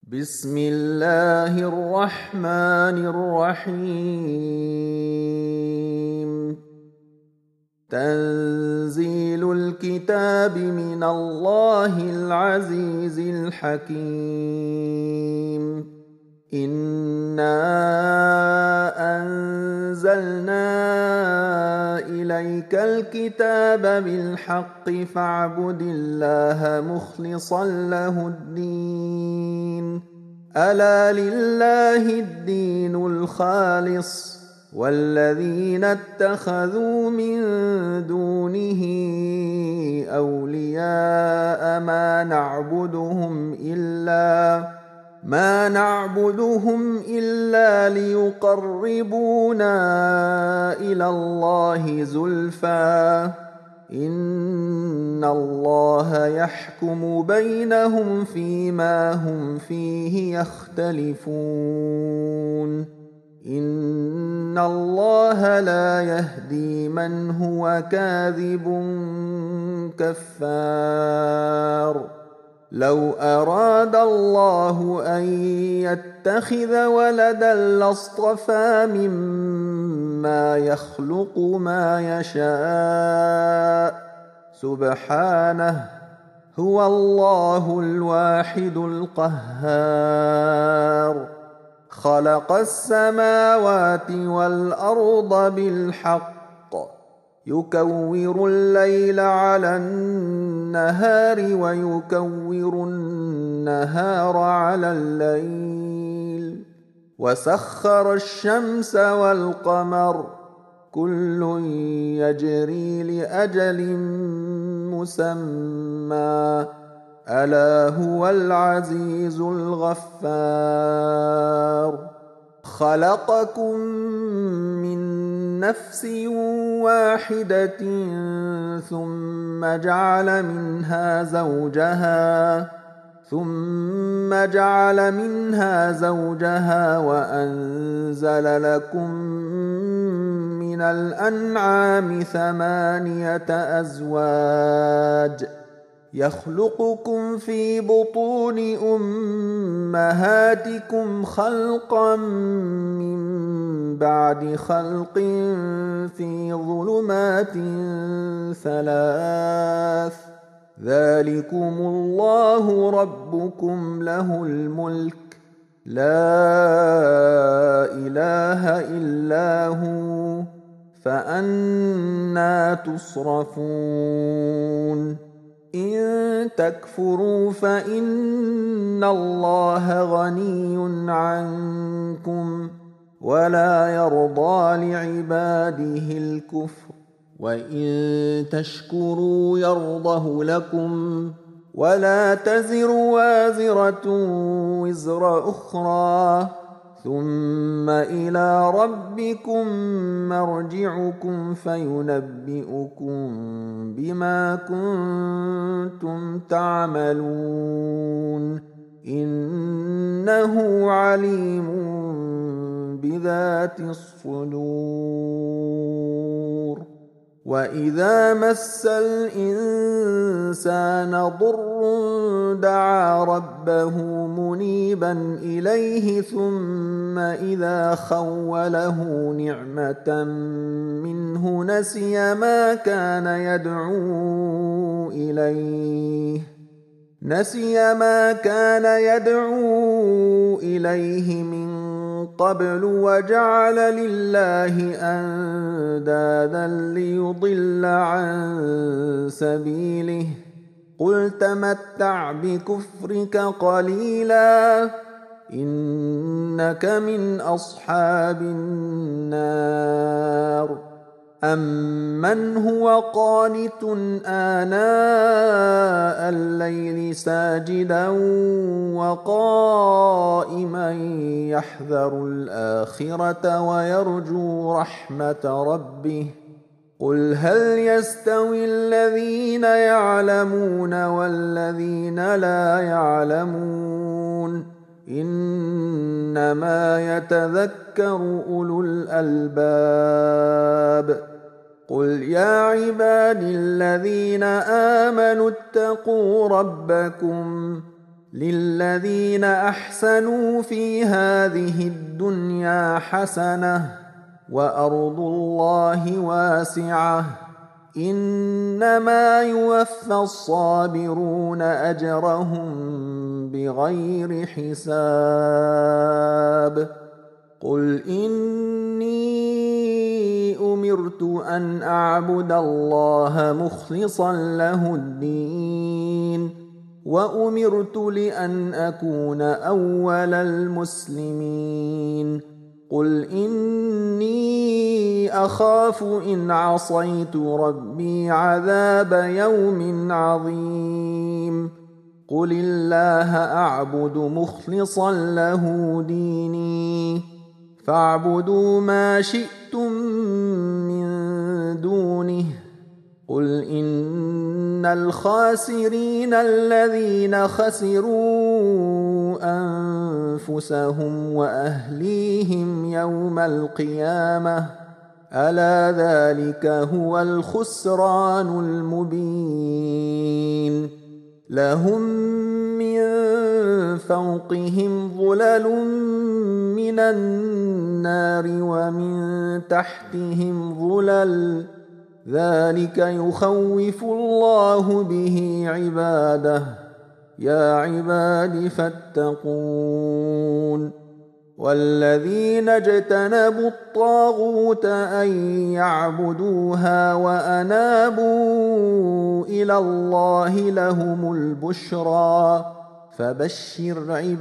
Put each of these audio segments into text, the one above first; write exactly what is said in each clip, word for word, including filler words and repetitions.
بسم الله الرحمن الرحيم. تنزيل الكتاب من الله العزيز الحكيم. إنا أنزلنا إليك الكتاب بالحق فاعبد الله مخلصا له الدين. ألا لله الدين الخالص والذين اتخذوا من دونه أولياء ما نعبدهم إلا ما نعبدهم إلا ليقربونا إلى الله زلفى إن الله يحكم بينهم فيما هم فيه يختلفون. إن الله لا يهدي من هو كاذب كفار. لو أراد الله أن يتخذ ولدا لاصطفى مما يخلق ما يشاء سبحانه هو الله الواحد القهار. خلق السماوات والأرض بالحق يكور الليل على النهار ويكور النهار على الليل وسخر الشمس والقمر كل يجري لأجل مسمى ألا هو العزيز الغفار. خلقكم من نفس واحدة ثم جعل منها زوجها ثم جعل منها زوجها وأنزل لكم من الأنعام ثمانية أزواج يخلقكم في بطون أمهاتكم خلقا من بعد خلق في ظلمات ثلاث ذلكم الله ربكم له الملك لا إله إلا هو فأنى تصرفون. إن تكفروا فإن الله غني عنكم ولا يرضى لعباده الكفر وإن تشكروا يرضه لكم ولا تزر وازرة وزر أخرى ثم إلى ربكم مرجعكم فينبئكم بما كنتم تعملون إنه عليم بذات الصدور. وإذا مس الإنسان ضر دعا ربه منيبا إليه ثم إذا خوله نعمة منه نسي ما كان يدعو إليه نسي ما كان يدعو إليه من قبل وجعل لله أندادا ليضل عن سبيله قل تمتع بكفرك قليلا إنك من أصحاب النار. أمن هو قانت آناء الليل ساجدا وقائما يحذر الآخرة ويرجو رحمة ربه قل هل يستوي الذين يعلمون والذين لا يعلمون إنما يتذكر أولو الألباب. قل يا عبادي الذين آمنوا اتقوا ربكم للذين أحسنوا في هذه الدنيا حسنة وأرض الله واسعة إنما يوفى الصابرون أجرهم بغير حساب قل إني أمرت أن أعبد الله مخلصا له الدين وأمرت لأن أكون أول المسلمين قل إني أخاف إن عصيت ربي عذاب يوم عظيم قل الله أعبد مخلصا له ديني فاعبدوا ما شئتم من دونه قل إن الخاسرين الذين خسروا أنفسهم وأهليهم يوم القيامة ألا ذلك هو الخسران المبين لهم من فوقهم ظلل من النار ومن تحتهم ظلل ذلك يخوف الله به عباده يا عباد فاتقون والذين اجتنبوا الطاغوت أن يعبدوها وأنابوا إلى الله لهم البشرى فبشر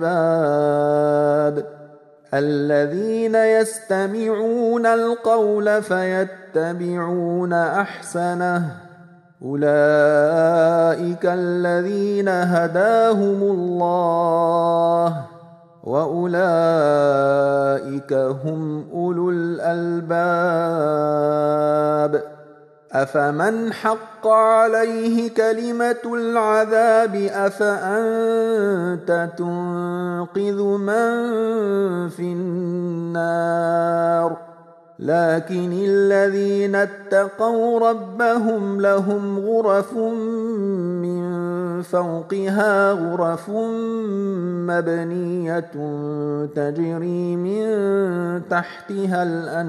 عباد الذين يستمعون القول فيتبعون أحسنه أولئك الذين هداهم الله وأولئك هم أولو الألباب أفمن حق عليه كلمة العذاب أفأنت تنقذ من في النار لكن الذين اتقوا ربهم لهم غرف من فوقها غرف مبنية تجري من تحتها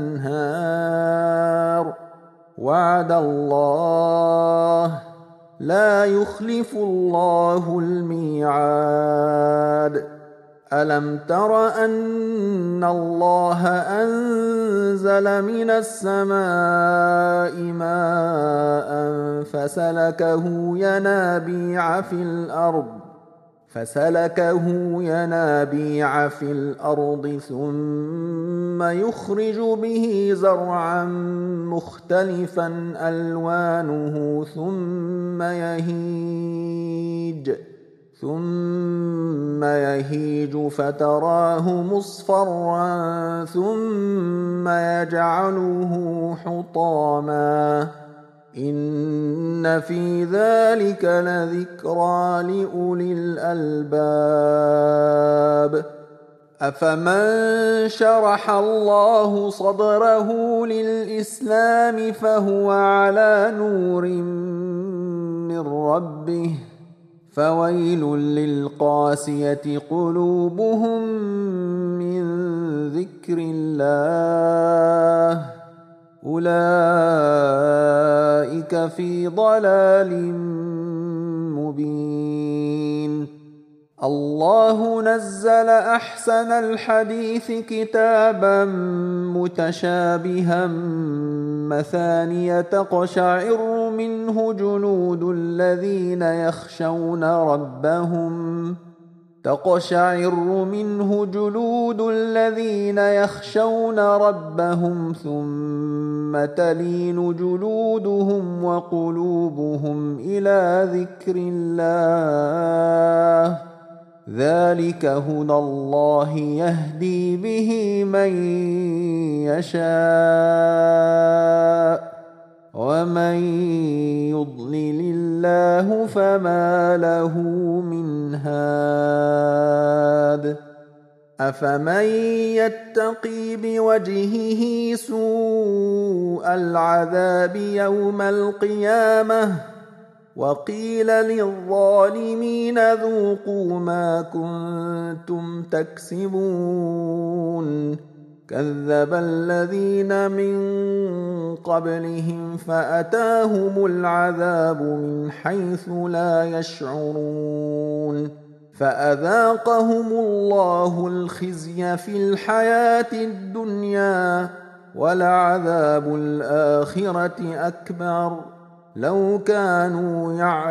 الأنهار وعد الله لا يخلف الله الميعاد ألم تر أن الله أنزل من السماء ماء فسلكه ينابيع في الأرض فسلكه ينابيع في الأرض ثم يخرج به زرعا مختلفا ألوانه ثم يهيج ثم يهيج فتراه مصفرا ثم يجعله حطاما إن في ذلك لذكرى لأولي الألباب أفمن شرح الله صدره للإسلام فهو على نور من ربه فويل للقاسية قلوبهم من ذكر الله أولئك في ضلال مبين الله نزل أحسن الحديث كتابا متشابها مثانية تقشعر منه جلود الذين يخشون ربهم تقشعر منه جلود الذين يخشون ربهم ثم تلين جلودهم وقلوبهم إلى ذكر الله ذلك هدى الله يهدي به من يشاء ومن يضلل الله فما له من هاد أفمن يتقي بوجهه سوء العذاب يوم القيامة وقيل للظالمين ذوقوا ما كنتم تكسبون كذب الذين من قبلهم فأتاهم العذاب من حيث لا يشعرون فأذاقهم الله الخزي في الحياة الدنيا ولعذاب الآخرة أكبر لو كانوا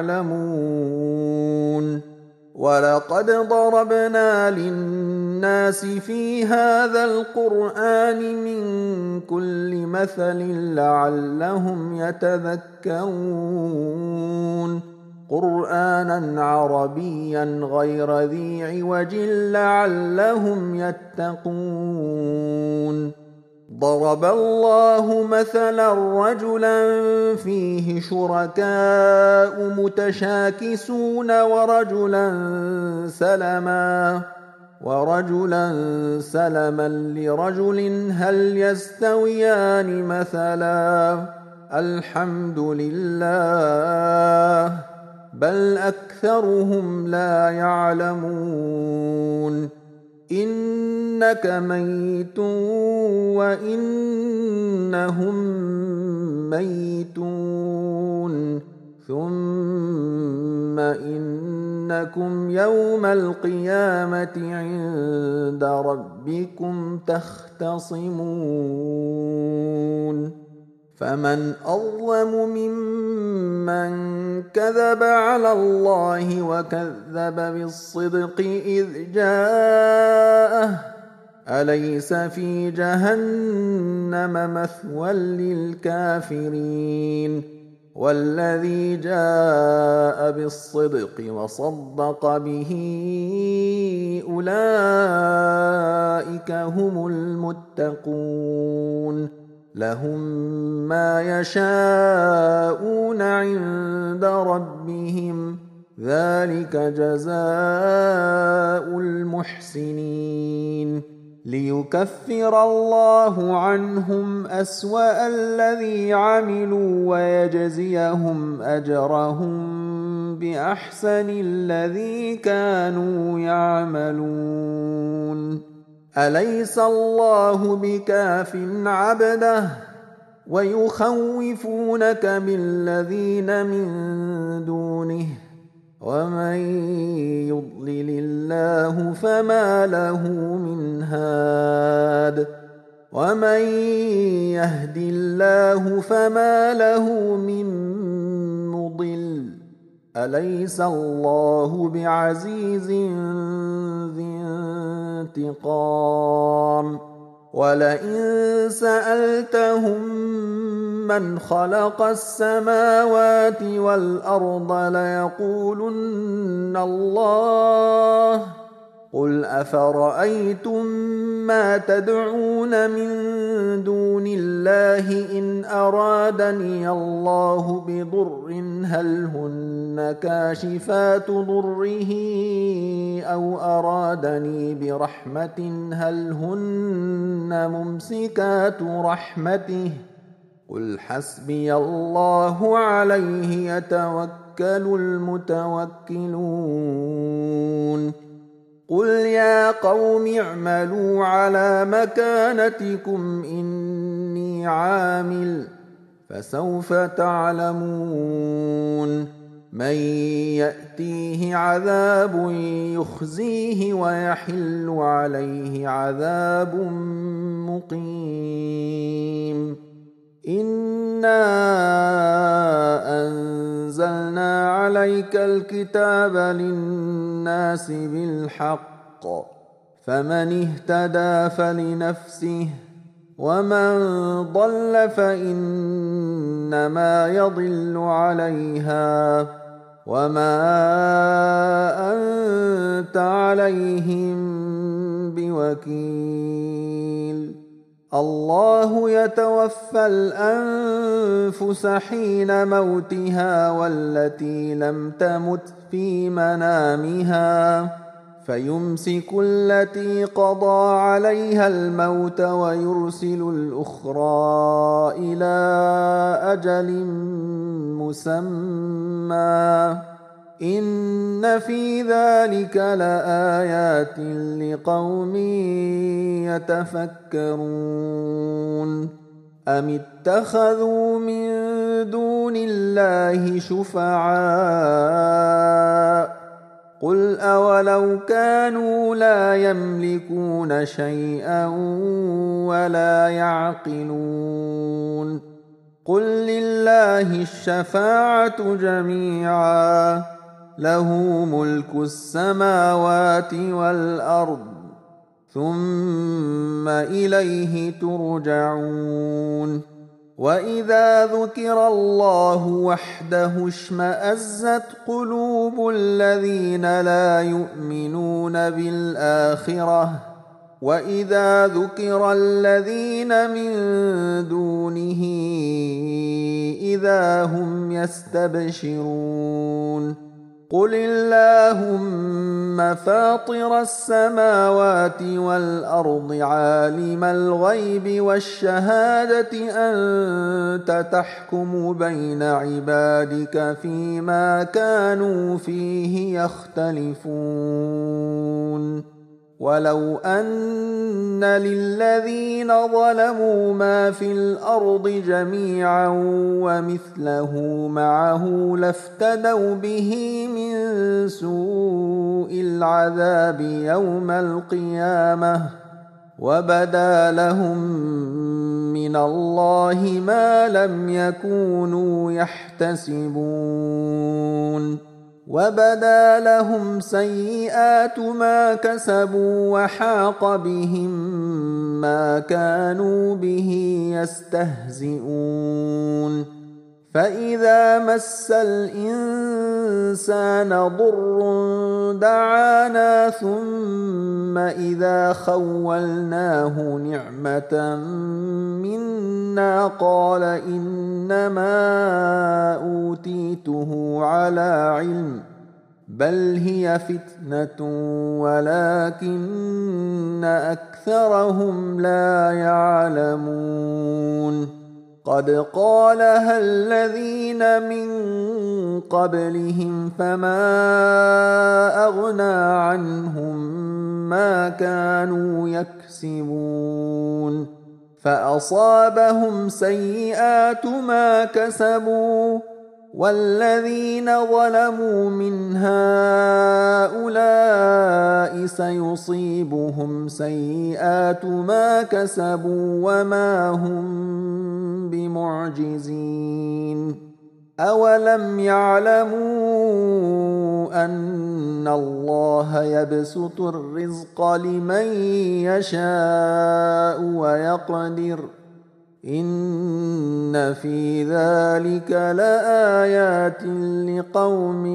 يعلمون ولقد ضربنا للناس في هذا القرآن من كل مثل لعلهم يتذكرون قرآنا عربيا غير ذي عوج لعلهم يتقون ضرب الله مثلا رجلا فيه شركاء متشاكسون ورجلا سلما ورجلا سلما لرجل هل يستويان مثلا الحمد لله بل أكثرهم لا يعلمون إنك ميت وإنهم ميتون ثم إنكم يوم القيامة عند ربكم تختصمون فمن أظلم ممن كذب على الله وكذب بالصدق إذ جاءه أليس في جهنم مثوى للكافرين والذي جاء بالصدق وصدق به أولئك هم المتقون لهم ما يشاءون عند ربهم ذلك جزاء المحسنين ليكفر الله عنهم أسوأ الذي عملوا ويجزيهم أجرهم بأحسن الذي كانوا يعملون أليس الله بكاف عبده ويخوفونك بالذين من دونه ومن يضلل الله فما له من هاد ومن يهد الله فما له من مضل أليس الله بعزيز ذي انتقام ولئن سألتهم من خلق السماوات والأرض ليقولن الله قل أفرأيتم ما تدعون من دون الله إن أرادني الله بضر هل هن كاشفات ضره أو أرادني برحمة هل هن ممسكات رحمته قل حسبي الله عليه يتوكل المتوكلون قل يا قوم اعملوا على مكانتكم إني عامل فسوف تعلمون من يأتيه عذاب يخزيه ويحل عليه عذاب مقيم إنا أنزلنا عليك الكتاب للناس بالحق فمن اهتدى فلنفسه ومن ضل فإنما يضل عليها وما أنت عليهم بوكيل الله يتوفى الأنفس حين موتها والتي لم تمت في منامها فيمسك التي قضى عليها الموت ويرسل الأخرى إلى أجل مسمى إن في ذلك لآيات لقوم يتفكرون أم اتخذوا من دون الله شفعاء قل أولو كانوا لا يملكون شيئا ولا يعقلون قل لله الشفاعة جميعا له ملك السماوات والأرض ثم إليه ترجعون وإذا ذكر الله وحده اشمأزت قلوب الذين لا يؤمنون بالآخرة وإذا ذكر الذين من دونه إذا هم يستبشرون قل اللهم فاطر السماوات والأرض عالم الغيب والشهادة أنت تحكم بين عبادك فيما كانوا فيه يختلفون ولو أن للذين ظلموا ما في الأرض جميعا ومثله معه لافتدوا به من سوء العذاب يوم القيامة وبدا لهم من الله ما لم يكونوا يحتسبون وبدا لهم سيئات ما كسبوا وحاق بهم ما كانوا به يستهزئون فإذا مس الإنسان ضر دعانا ثم إذا خولناه نعمة منا قال إنما أوتيته على علم بل هي فتنة ولكن أكثرهم لا يعلمون قد قالها الذين من قبلهم فما أغنى عنهم ما كانوا يكسبون فأصابهم سيئات ما كسبوا والذين ظلموا من هؤلاء سيصيبهم سيئات ما كسبوا وما هم بمعجزين أولم يعلموا أن الله يبسط الرزق لمن يشاء ويقدر إن في ذلك لآيات لقوم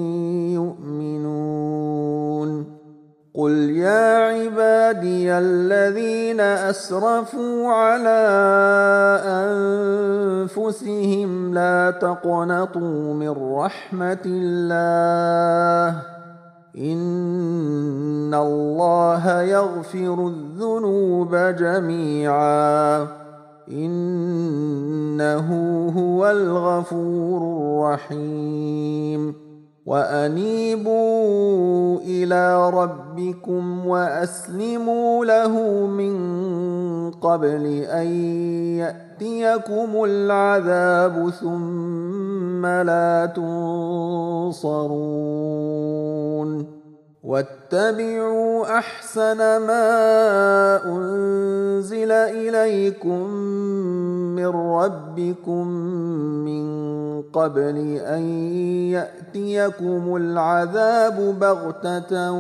يؤمنون قل يا عبادي الذين أسرفوا على أنفسهم لا تقنطوا من رحمة الله إن الله يغفر الذنوب جميعا إنه هو الغفور الرحيم وأنيبوا إلى ربكم وأسلموا له من قبل أن يأتيكم العذاب ثم لا تنصرون واتبعوا أحسن ما أنزل إليكم من ربكم من قبل أن يأتيكم العذاب بغتة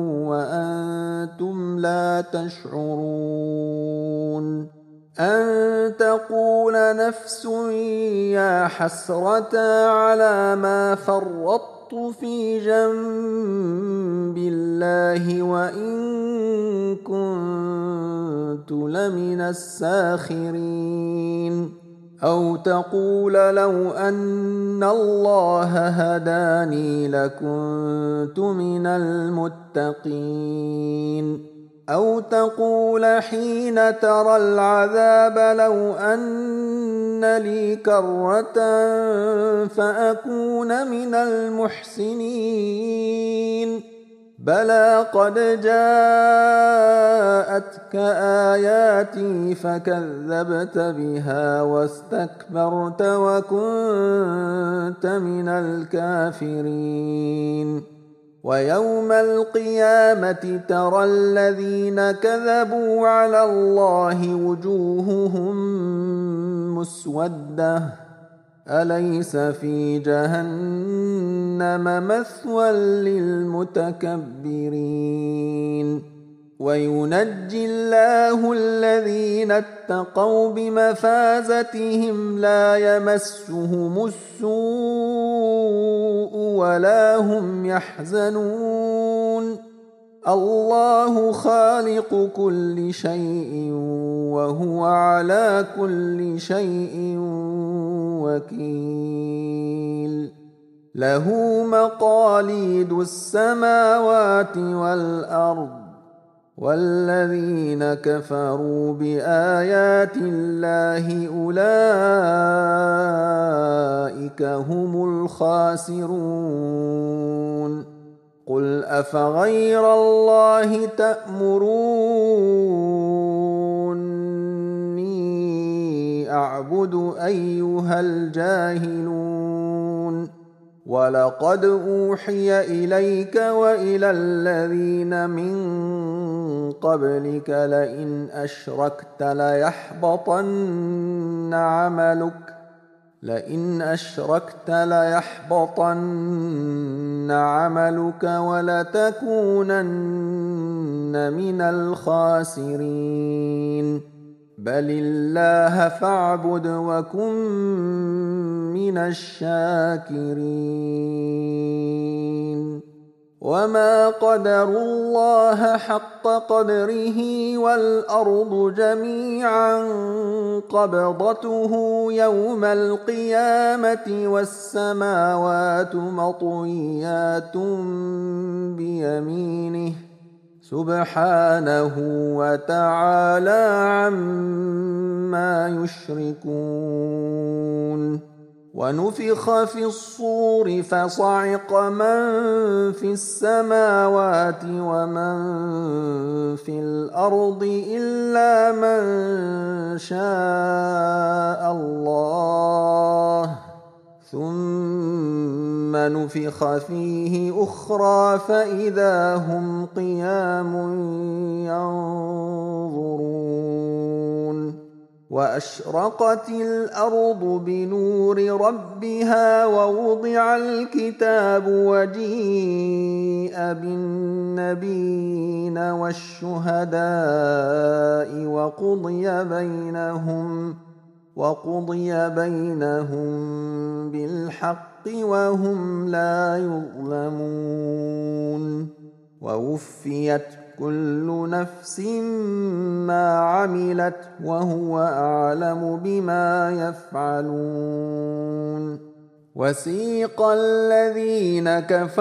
وأنتم لا تشعرون أن تقول نفس يا حسرة على ما فرطت في جنب الله وإن كنت لمن الساخرين أو تقول لو أن الله هداني لكنت من المتقين أو تقول حين ترى العذاب لو أن لي كرة فأكون من المحسنين بلى قد جاءتك آياتي فكذبت بها واستكبرت وكنت من الكافرين ويوم القيامة ترى الذين كذبوا على الله وجوههم مسودة أليس في جهنم مثوى للمتكبرين وينجي الله الذين اتقوا بمفازتهم لا يمسهم السوء ولا هم يحزنون الله خالق كل شيء وهو على كل شيء وكيل له مقاليد السماوات والأرض والذين كفروا بآيات الله أولئك هم الخاسرون قل أفغير الله تأمروني أعبد أيها الجاهلون ولقد أوحي إليك وإلى الذين من قبلك لئن أشركت ليحبطن عملك لئن أشركت ليحبطن عملك ولتكونن من الخاسرين بل الله فاعبد وكن من الشاكرين وما قدروا الله حق قدره والأرض جميعا قبضته يوم القيامة والسماوات مطويات بيمينه سبحانه وتعالى عما يشركون ونفخ في الصور فصعق من في السماوات ومن في الأرض إلا من شاء الله ثم نفخ فيه أخرى فإذا هم قيام ينظرون وأشرقت الأرض بنور ربها ووضع الكتاب وجيء بالنبيين والشهداء وقضي بينهم وقضي بينهم بالحق وهم لا يظلمون ووفيت كل نفس ما عملت وهو أعلم بما يفعلون وسيق الذين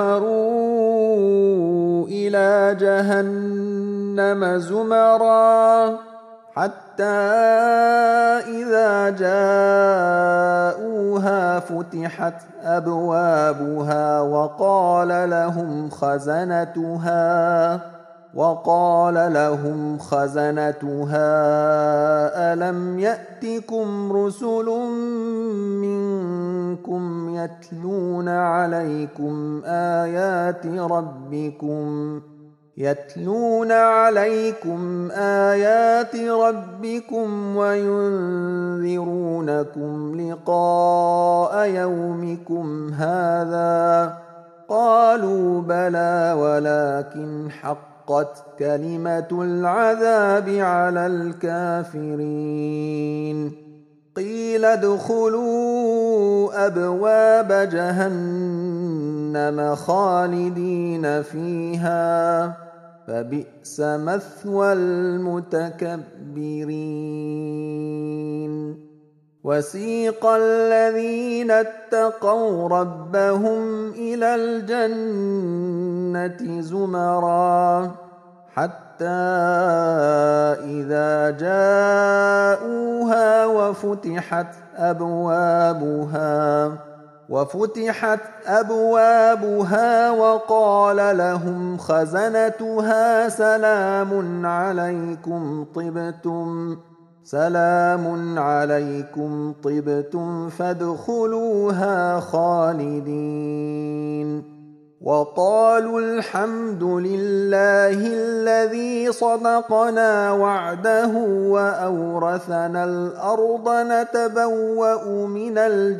كفروا إلى جهنم زمرا حتى إذا جاءوها فتحت أبوابها وقال لهم خزنتها وقال لهم خزنتها ألم يأتكم رسل منكم يتلون عليكم آيات ربكم يتلون عليكم آيات ربكم وينذرونكم لقاء يومكم هذا قالوا بلى ولكن حقت كلمة العذاب على الكافرين قيل ادخلوا أبواب جهنم خالدين فيها فبئس مثوى المتكبرين وسيق الذين اتقوا ربهم إلى الجنة زمرا حتى إذا جاءوها وفتحت أبوابها وفتحت أبوابها وقال لهم خزنتها سلام عليكم طبتم سلام عليكم طبتم فادخلوها خالدين وقالوا الحمد لله الذي صدقنا وعده وأورثنا الأرض نتبوأ من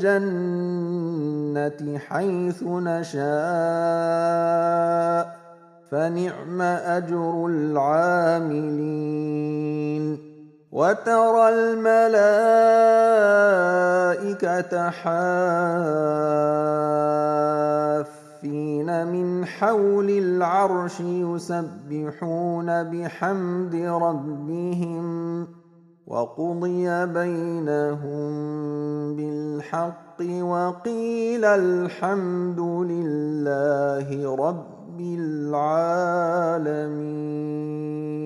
الجنة حيث نشاء فنعم أجر العاملين وترى الملائكة حافين من حول العرش يسبحون بحمد ربهم وقضي بينهم بالحق وقيل الحمد لله رب العالمين.